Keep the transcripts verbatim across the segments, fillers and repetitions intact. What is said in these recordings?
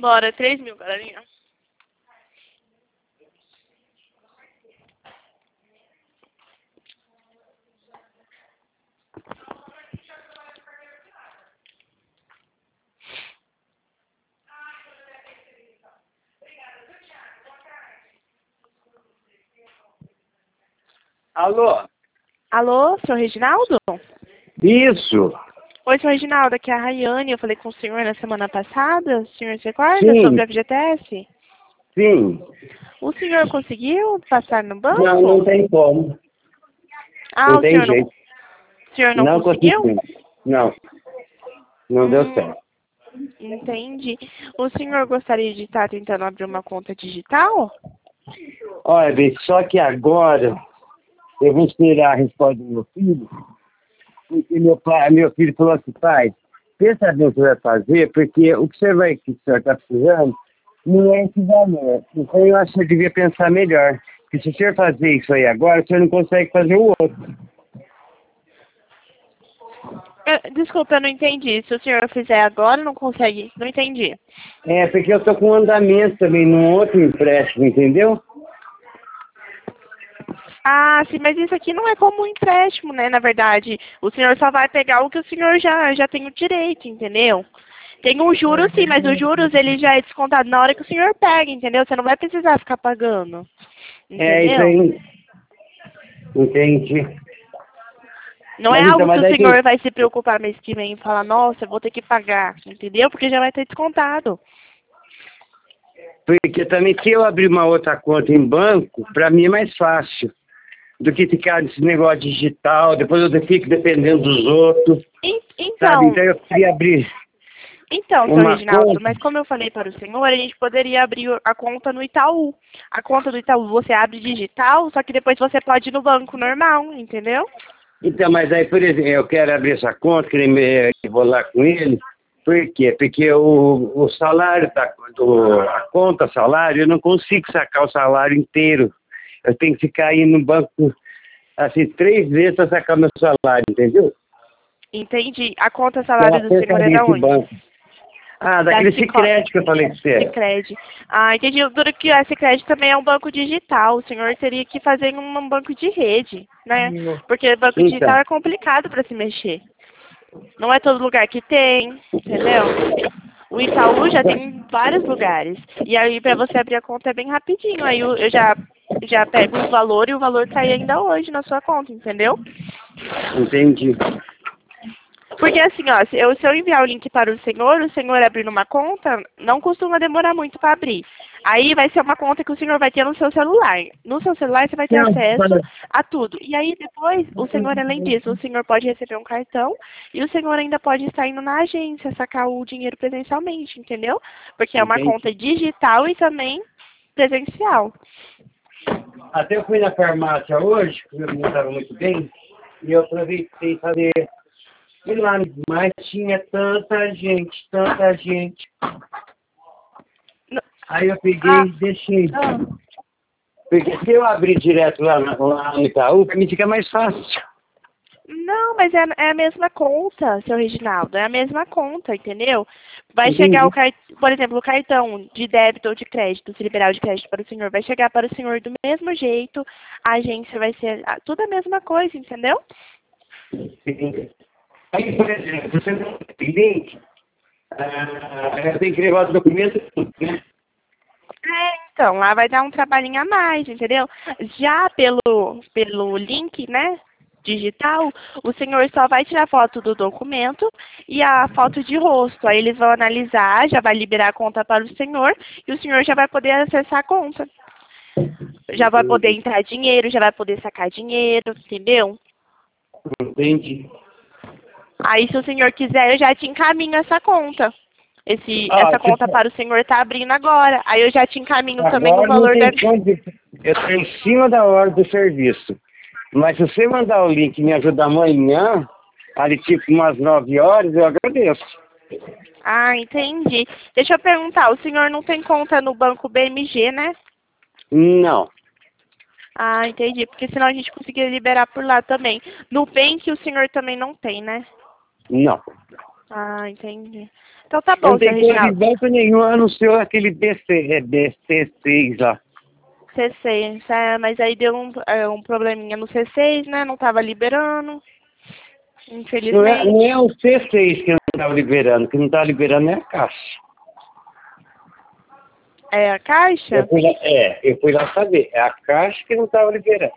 Bora, três mil, galerinha. Alô? Alô, senhor Reginaldo? Isso. Oi, senhor Reginaldo, aqui é a Rayane. Eu falei com o senhor na semana passada. O senhor se recorda Sim. sobre a F G T S? Sim. O senhor conseguiu passar no banco? Não, não tem como. Ah, não o tem senhor jeito. não, o senhor não, Não conseguiu? consegui. Não. Não deu Hum, certo. entendi. O senhor gostaria de estar tentando abrir uma conta digital? Olha, bem, só que agora eu vou esperar a resposta do meu filho, porque meu, pai, meu filho falou assim, pai, pensa bem o que vai fazer, porque o que você vai que o senhor está precisando não é esse valor. Então eu acho que eu devia pensar melhor. Porque se o senhor fazer isso aí agora, o senhor não consegue fazer o outro. Eu- Desculpa, eu não entendi. Se o senhor fizer agora, não consegue. Não entendi. É, porque eu tô com um andamento também num outro empréstimo, entendeu? Ah, sim, mas isso aqui não é como um empréstimo, né? Na verdade, o senhor só vai pegar o que o senhor já, já tem o direito, entendeu? Tem um juros sim, mas os juros ele já é descontado na hora que o senhor pega, entendeu? Você não vai precisar ficar pagando. É, isso Entendeu? aí. Entendi. Não é Mas então, algo que mas o daí senhor tem... vai se preocupar mês que vem e falar, nossa, eu vou ter que pagar, entendeu? Porque já vai ter descontado. Porque também se eu abrir uma outra conta em banco, pra mim é mais fácil do que ficar nesse negócio digital, depois eu fico dependendo dos outros, En- sabe? Então, Então eu queria abrir Então, seu uma Reginaldo, conta. mas como eu falei para o senhor, a gente poderia abrir a conta no Itaú. A conta do Itaú você abre digital, só que depois você pode ir no banco normal, entendeu? Então, mas aí, por exemplo, eu quero abrir essa conta, queria me vou lá com ele. Por quê? Porque o, o salário, da, do, a conta salário, eu não consigo sacar o salário inteiro. Eu tenho que ficar aí no banco, assim, três vezes para sacar meu salário, entendeu? Entendi. A conta É salário uma do senhor é porcaria da esse onde? banco. Ah, Da daquele Cico... Sicredi que eu falei com você. Sicredi. Ah, entendi. Duro que a Sicredi também é um banco digital. O senhor teria que fazer um, um banco de rede, né? Porque banco digital Então, é complicado para se mexer. Não é todo lugar que tem, entendeu? O Itaú já tem vários lugares. E aí, para você abrir a conta é bem rapidinho. Aí eu, eu já, já pego o valor e o valor cai ainda hoje na sua conta, entendeu? entendi. Porque assim, ó, se eu, se eu enviar o link para o senhor, o senhor abrir uma conta, não costuma demorar muito para abrir. Aí vai ser uma conta que o senhor vai ter no seu celular. No seu celular você vai ter acesso a tudo. E aí depois, o senhor, além disso, o senhor pode receber um cartão e o senhor ainda pode estar indo na agência sacar o dinheiro presencialmente, entendeu? Porque é uma Entendi. conta digital e também presencial. Até eu fui na farmácia hoje, porque eu não estava muito bem, e eu aproveitei fazer. E lá, mas tinha tanta gente, tanta gente. N- Aí eu peguei Ah, e deixei. ah. Porque se eu abrir direto lá, na- lá no Itaú, para mim fica mais fácil. Não, mas é, é a mesma conta, seu Reginaldo, é a mesma conta, entendeu? Vai chegar o Entendi. cartão, por exemplo, o cartão de débito ou de crédito, se liberar o de crédito para o senhor, vai chegar para o senhor do mesmo jeito, a agência vai ser ah, tudo a mesma coisa, entendeu? Entendi. Aí, por exemplo, você não tem link, ah, eu tenho que levar os documentos, né? É, então, lá vai dar um trabalhinho a mais, entendeu? Já pelo, pelo link, né, digital, o senhor só vai tirar foto do documento e a foto de rosto. Aí eles vão analisar, já vai liberar a conta para o senhor e o senhor já vai poder acessar a conta. Já vai poder Entendi. entrar dinheiro, já vai poder sacar dinheiro, entendeu? Entendi. Aí se o senhor quiser, eu já te encaminho essa conta. Esse, Ah, essa conta tipo, para o senhor tá abrindo agora. Aí eu já te encaminho também o agora não valor da... tem como. Eu estou em cima da hora do serviço. Mas se você mandar o link e me ajudar amanhã, ali tipo umas nove horas, eu agradeço. Ah, entendi. Deixa eu perguntar, o senhor não tem conta no banco B M G, né? Não, Ah, entendi, porque senão a gente conseguiria liberar por lá também. No Nubank o senhor também não tem, né? não. Ah, entendi. Então tá Eu não bom, seu tenho coisa de Reginaldo. banco nenhum, a não ser aquele B C, é, B C seis lá. C seis, é, mas aí deu um, é, um probleminha no C seis, né? Não tava liberando. Não é, Infelizmente. não é o C seis que não estava liberando, que não estava liberando é a caixa. É a Eu caixa? fui lá, é, eu fui lá saber, é a caixa que não estava liberando.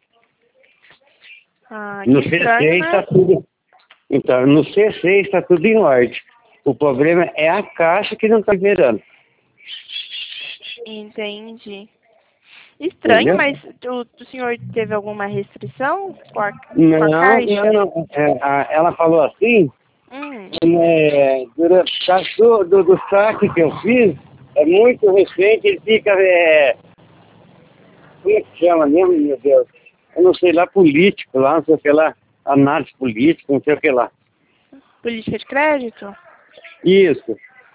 Ah, que No C estranho, seis está né? tudo. Então, no C seis está tudo em ordem. O problema é a caixa que não está liberando. Entendi. Estranho, Entendeu? mas o, o senhor teve alguma restrição com a, com a Não, caixa? não, não. É, a- ela falou assim, Hum, é, durante do, do, do saque que eu fiz, é muito recente, ele fica, é, como é que chama mesmo, meu Deus? Eu não sei lá, político lá, não sei o que lá, análise política, não sei o que lá. política de crédito? Isso,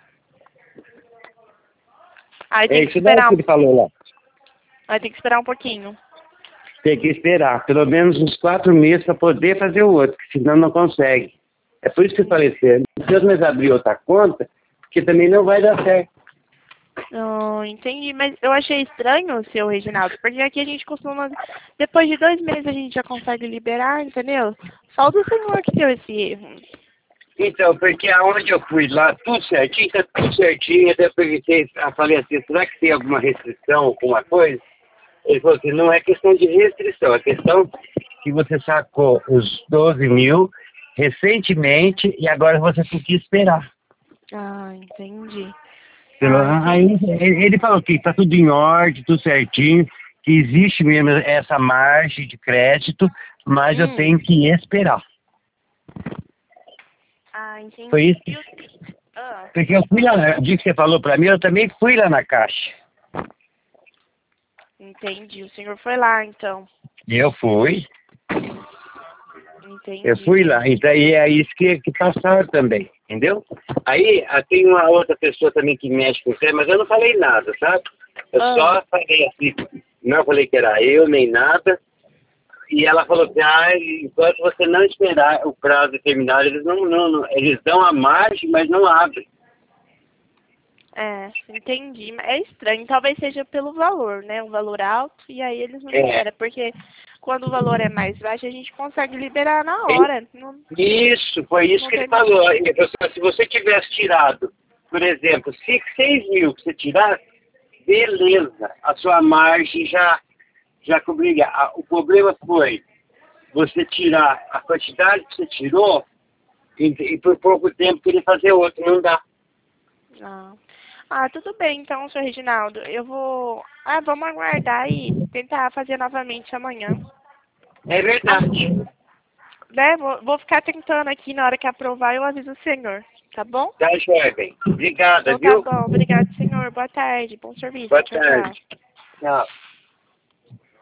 Aí é tem que isso daí esperar que um, ele falou lá. aí tem que esperar um pouquinho. Tem que esperar pelo menos uns quatro meses para poder fazer o outro, que senão não consegue. É por isso que eu falei assim, Deus nos abrir outra conta, porque também não vai dar certo. Oh, entendi, mas eu achei estranho, seu Reginaldo, porque aqui a gente costuma, depois de dois meses a gente já consegue liberar, entendeu? Só o do senhor que deu esse erro. Então, porque aonde eu fui lá, tudo certinho, tá tudo certinho, até perguntei, eu falei assim, será que tem alguma restrição, alguma coisa? Ele falou assim, não é questão de restrição, é questão que você sacou os doze mil recentemente e agora você tem que esperar. Ah, entendi. Pelo- Ah, Aí entendi. ele ele falou que está tudo em ordem, tudo certinho, que existe mesmo essa margem de crédito, mas eu Hum. tenho que esperar. Ah, entendi. Foi isso? E o- ah, Porque eu fui lá, o dia que você falou para mim, eu também fui lá na caixa. entendi. O senhor foi lá, então. E eu fui, eu Entendi. fui lá. Então, e é isso que, que passaram também, entendeu? Aí ah, tem uma outra pessoa também que mexe com você, mas eu não falei nada, sabe? Eu Ah, só falei assim, não falei que era eu nem nada. E ela falou que ah, enquanto você não esperar o prazo determinado, eles não, não, não eles dão a margem, mas não abrem. é, entendi. Mas é estranho. Talvez seja pelo valor, né? Um valor alto, e aí eles não É, liberam. Porque quando o valor é mais baixo, a gente consegue liberar na hora. Não, isso, foi isso não que ele tem... falou. Ele falou assim, se você tivesse tirado, por exemplo, seis mil que você tirasse, beleza, a sua margem já, já cobriria. A- O problema foi você tirar a quantidade que você tirou e, e por pouco tempo querer fazer outro, não dá. Ah. Ah, tudo bem, então, senhor Reginaldo. Eu vou... Ah, vamos aguardar e tentar fazer novamente amanhã. É Ah, verdade. né? Vou, vou ficar tentando aqui, na hora que aprovar eu aviso o senhor, tá bom? Tá, joia, bem. Obrigada, Então tá viu? bom, obrigado, senhor. Boa tarde, bom serviço. Boa Tchau, tchau. tarde. Tchau.